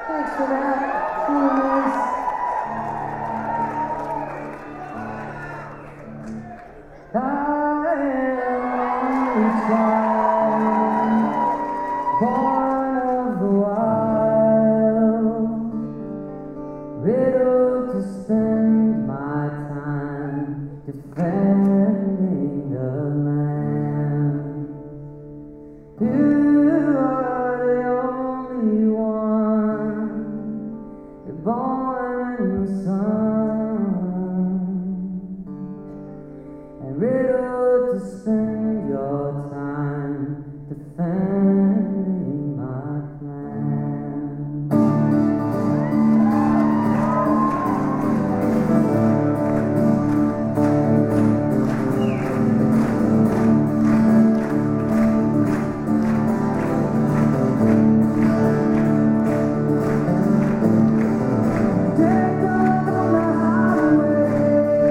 Thanks for that. Really nice. I am only child, born of the wild, riddled to spend my time defending the land. You are the only one, you're born in the sun, and riddled to spend your time defending my plan. Dead dog on the highway,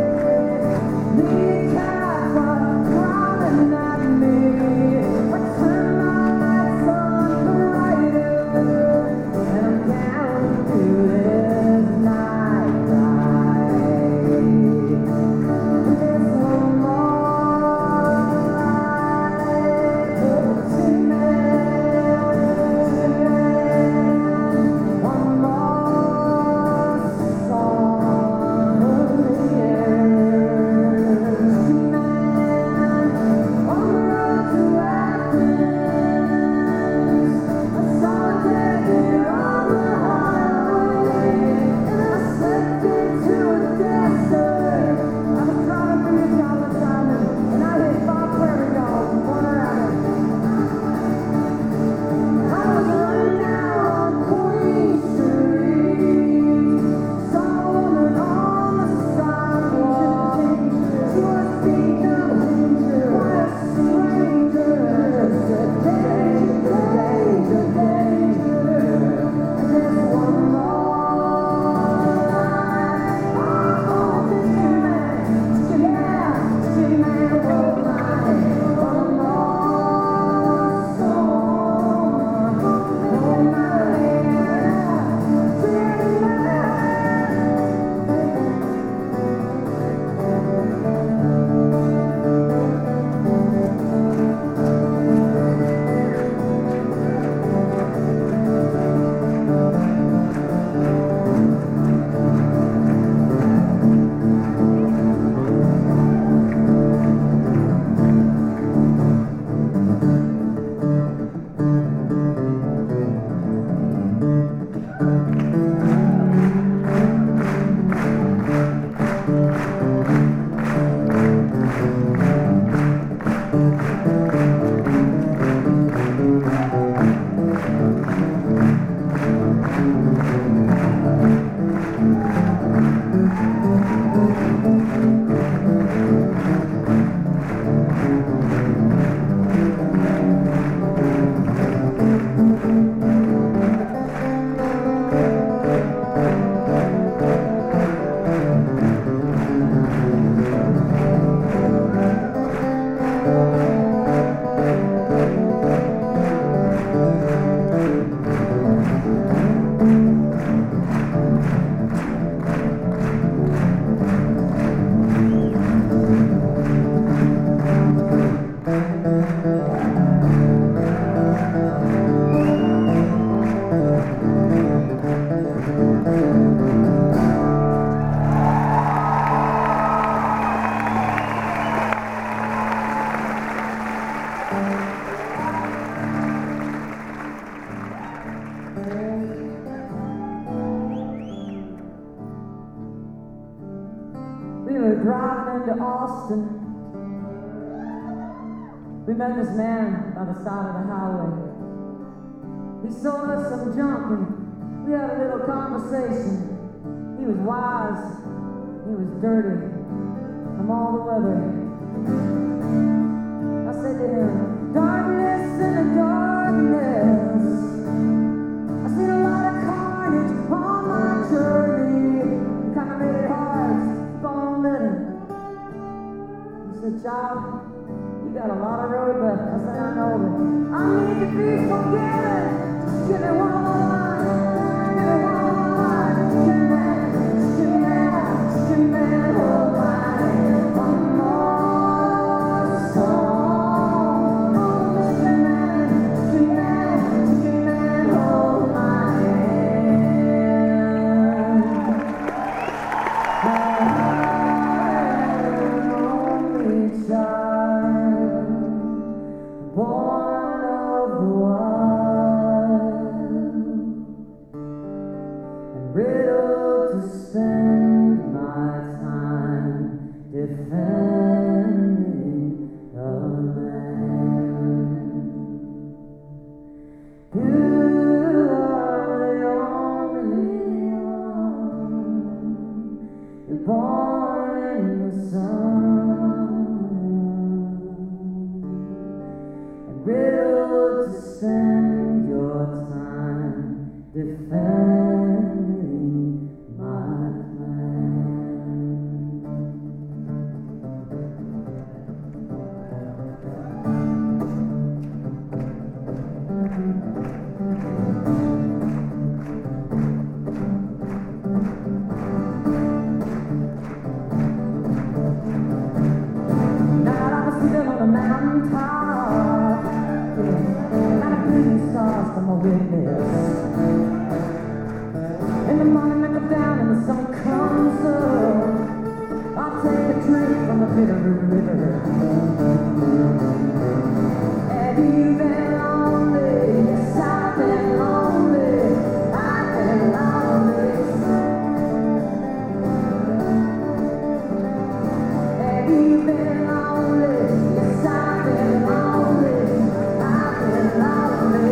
these cats are growling at me. I turn my lights on brighter, and I'm counting to this night ride. This one more night, one more song of the air. Man, on the road to Athens, I saw a deer on the highway, and I slipped into a desert. I was trying to be a Jolly Simon, and I hit 5 prairie dogs, one around it. I was running down Queen Street, saw a woman on the sidewalk. She was beaten up by a stranger. Said, danger, danger, danger. And there's one more night. Oh, Jimmy Man, oh my. One more song, oh my. Jimmy We were driving into Austin. We met this man by the side of the highway. He sold us some junk and we had a little conversation. He was wise, he was dirty, from all the weather. I said to him, darkness in the darkness, I seen a lot of carnage on my journey. It kind of made it hard to keep on living. He said, child, you got a lot of road left. I said, I know, but I need to be forgiven. Just give me one more line. riddle to spend my time defending the land. You are the only one. You're born in the sun. And riddle to spend your time defending my plan. Now I was sitting on a mountaintop, and I'm breathing stars from a witness. In the morning I go down and the sun comes up, I'll take a drink from the bitter river. Have you been lonely? Yes, I've been lonely. I've been lonely. Have you been lonely? Yes, I've been lonely. I've been lonely.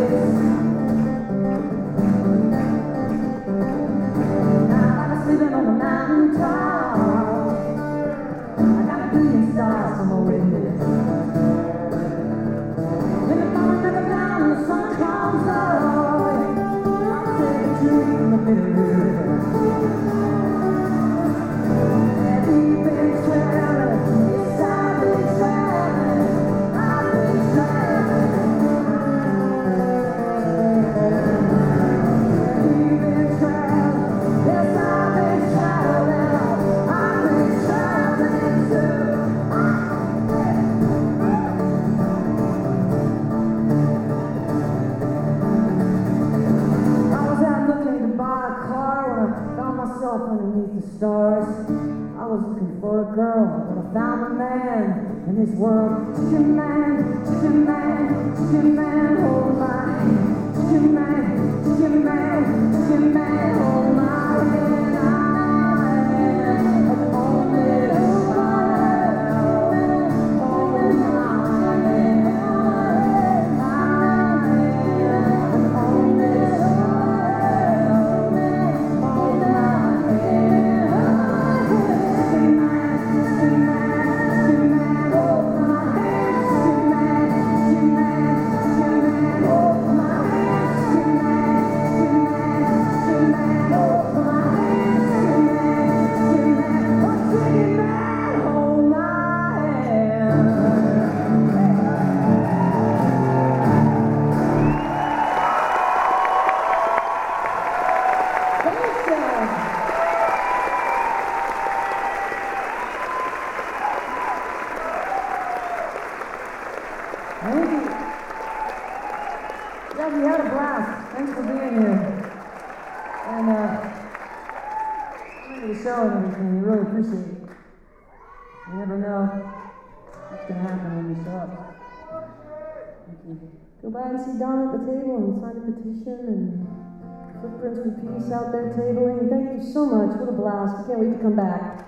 Living on the mountaintop, I got a billion stars from a witness. In the morning I go down and the sun comes up, I'll take a drink from the bitter river. Have you been traveling? Yes, I've been traveling. I've been traveling. Have you been traveling? Yes, I've been traveling. I've been traveling too. I was out looking to buy a car when I found myself underneath the stars. I was looking for a girl, but I found a man in this world. Chicken man, chicken man, chicken man, hold my hand. Chicken man, chicken man, chicken man, hold my hand. I am an only child. Hold my hand. I am an only child. Hold my hand. Chicken man, chicken man, chicken man, hold my hand. Chicken man, chicken man, chicken man, hold my hand. Chicken man, chicken man, chicken man, hold my hand. Chicken man, chicken man, oh chicken man, hold my hand. Thanks, Thank you. Yeah, we had a blast. Thanks for being here. And thank you for the show and everything. We really appreciate it. You never know what's going to happen when we show up. Thank you. Go by and see Don at the table and sign a petition and Footprints for Peace out there tabling. Thank you so much. What a blast. We can't wait to come back.